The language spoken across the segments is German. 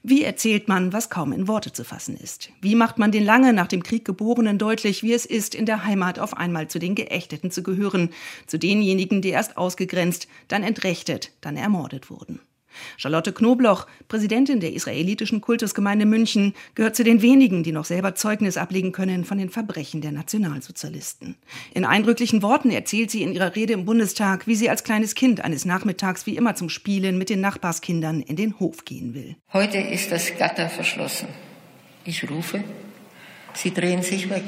Wie erzählt man, was kaum in Worte zu fassen ist? Wie macht man den lange nach dem Krieg Geborenen deutlich, wie es ist, in der Heimat auf einmal zu den Geächteten zu gehören, zu denjenigen, die erst ausgegrenzt, dann entrechtet, dann ermordet wurden? Charlotte Knobloch, Präsidentin der israelitischen Kultusgemeinde München, gehört zu den wenigen, die noch selber Zeugnis ablegen können von den Verbrechen der Nationalsozialisten. In eindrücklichen Worten erzählt sie in ihrer Rede im Bundestag, wie sie als kleines Kind eines Nachmittags wie immer zum Spielen mit den Nachbarskindern in den Hof gehen will. Heute ist das Gatter verschlossen. Ich rufe, sie drehen sich weg.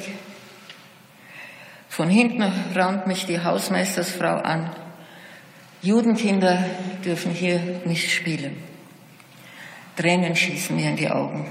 Von hinten raunt mich die Hausmeistersfrau an. Judenkinder dürfen hier nicht spielen. Tränen schießen mir in die Augen.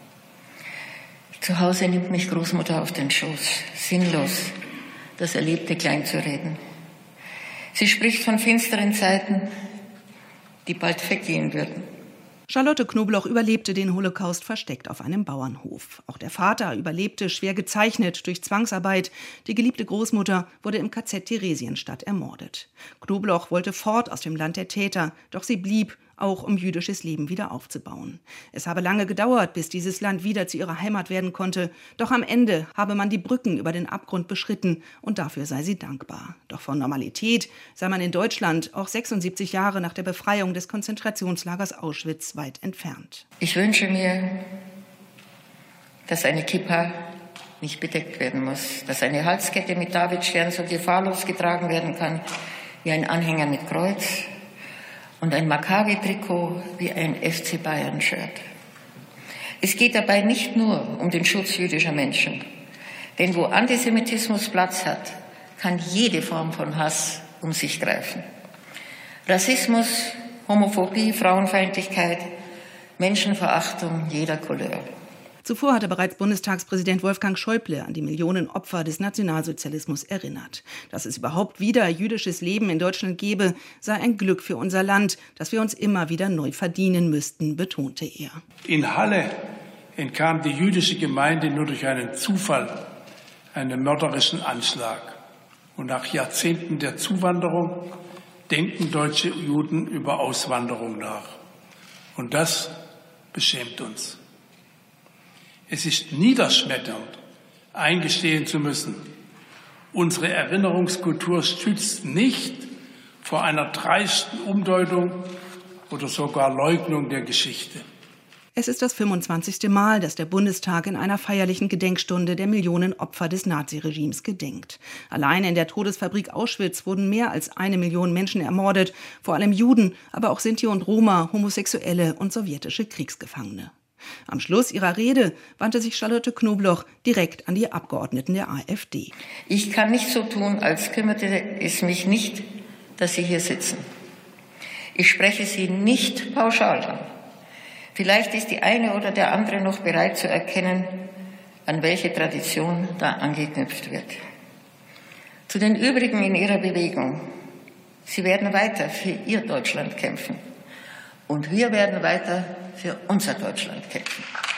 Zu Hause nimmt mich Großmutter auf den Schoß, sinnlos, das Erlebte kleinzureden. Sie spricht von finsteren Zeiten, die bald weggehen würden. Charlotte Knobloch überlebte den Holocaust versteckt auf einem Bauernhof. Auch der Vater überlebte, schwer gezeichnet durch Zwangsarbeit. Die geliebte Großmutter wurde im KZ Theresienstadt ermordet. Knobloch wollte fort aus dem Land der Täter, doch sie blieb, auch um jüdisches Leben wieder aufzubauen. Es habe lange gedauert, bis dieses Land wieder zu ihrer Heimat werden konnte. Doch am Ende habe man die Brücken über den Abgrund beschritten und dafür sei sie dankbar. Doch von Normalität sei man in Deutschland auch 76 Jahre nach der Befreiung des Konzentrationslagers Auschwitz weit entfernt. Ich wünsche mir, dass eine Kippa nicht bedeckt werden muss, dass eine Halskette mit Davidstern so gefahrlos getragen werden kann wie ein Anhänger mit Kreuz und ein Maccabi-Trikot wie ein FC Bayern-Shirt. Es geht dabei nicht nur um den Schutz jüdischer Menschen. Denn wo Antisemitismus Platz hat, kann jede Form von Hass um sich greifen. Rassismus, Homophobie, Frauenfeindlichkeit, Menschenverachtung jeder Couleur. Zuvor hatte bereits Bundestagspräsident Wolfgang Schäuble an die Millionen Opfer des Nationalsozialismus erinnert. Dass es überhaupt wieder jüdisches Leben in Deutschland gäbe, sei ein Glück für unser Land, das wir uns immer wieder neu verdienen müssten, betonte er. In Halle entkam die jüdische Gemeinde nur durch einen Zufall einem mörderischen Anschlag. Und nach Jahrzehnten der Zuwanderung denken deutsche Juden über Auswanderung nach. Und das beschämt uns. Es ist niederschmetternd, eingestehen zu müssen, unsere Erinnerungskultur schützt nicht vor einer dreisten Umdeutung oder sogar Leugnung der Geschichte. Es ist das 25. Mal, dass der Bundestag in einer feierlichen Gedenkstunde der Millionen Opfer des Naziregimes gedenkt. Allein in der Todesfabrik Auschwitz wurden mehr als 1 Million Menschen ermordet, vor allem Juden, aber auch Sinti und Roma, Homosexuelle und sowjetische Kriegsgefangene. Am Schluss ihrer Rede wandte sich Charlotte Knobloch direkt an die Abgeordneten der AfD. Ich kann nicht so tun, als kümmerte es mich nicht, dass Sie hier sitzen. Ich spreche Sie nicht pauschal an. Vielleicht ist die eine oder der andere noch bereit zu erkennen, an welche Tradition da angeknüpft wird. Zu den übrigen in Ihrer Bewegung. Sie werden weiter für Ihr Deutschland kämpfen. Und wir werden weiter für unser Deutschland kämpfen.